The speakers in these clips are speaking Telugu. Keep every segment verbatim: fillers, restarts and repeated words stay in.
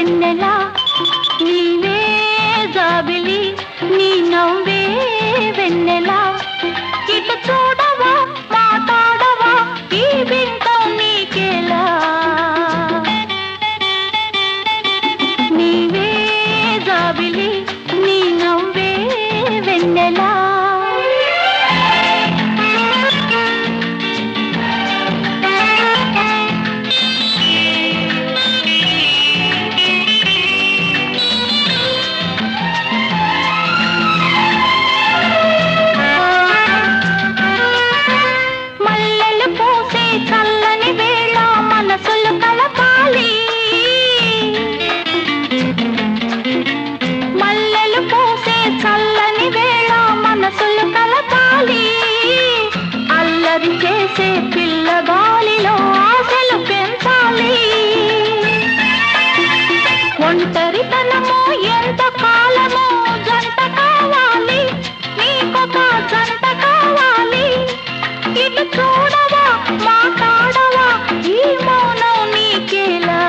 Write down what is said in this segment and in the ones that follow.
వెన్నెలా నీవే జాబిలి నీ నవ్వే వెన్నెలా ఇటు చూడవా మాట్లాడవా ఈ బింకం నీకేలా నీవే జాబిలి నీ నవ్వే వెన్నెలా చేసే పిల్లగాలిలో ఆశలు పెంచాలి ఒంటరితనము ఎంత కాలము జంట కావాలి నీకొక జంట కావాలి ఇటు చూడవా మాట్లాడవా ఈ మౌనం నీకేలా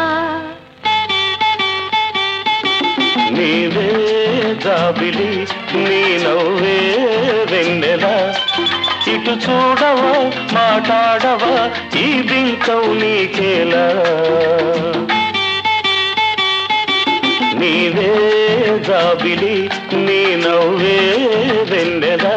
నీవే జాబిలి నీ నవ్వే వెన్నెలా ఇటు చూడవా మాట్లాడవా ఈ బింకం నీకేలా నీవే జాబిలి నీ నవ్వే వెన్నెలా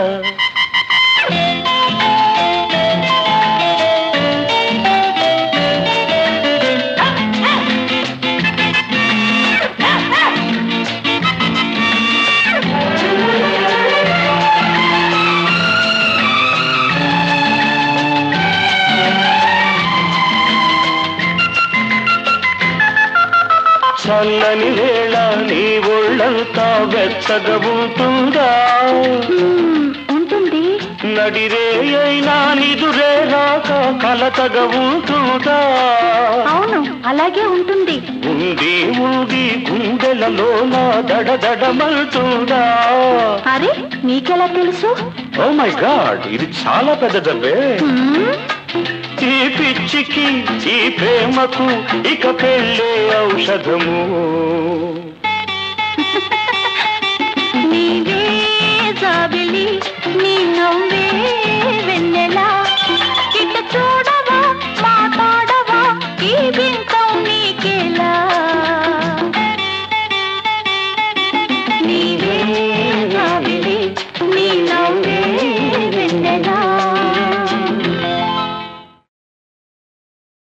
చల్లని వేళ నీ ఒళ్ళంతా వెచ్చగా ఉంటుందా ఉంటుంది నడిరే అయినా నిదురే రాక కలతగా ఉంటుందా అవును అలాగే ఉంటుంది ఉంది ఉంది గుండెలలో నా దడదడమలుతుందా అరే నీకెలా తెలుసు ఓ మై గాడ్ ఇది చాలా పెద్ద దెబ్బే ఈ పిచ్చికి ఈ ప్రేమకు ఇక పెళ్ళే ఔషధము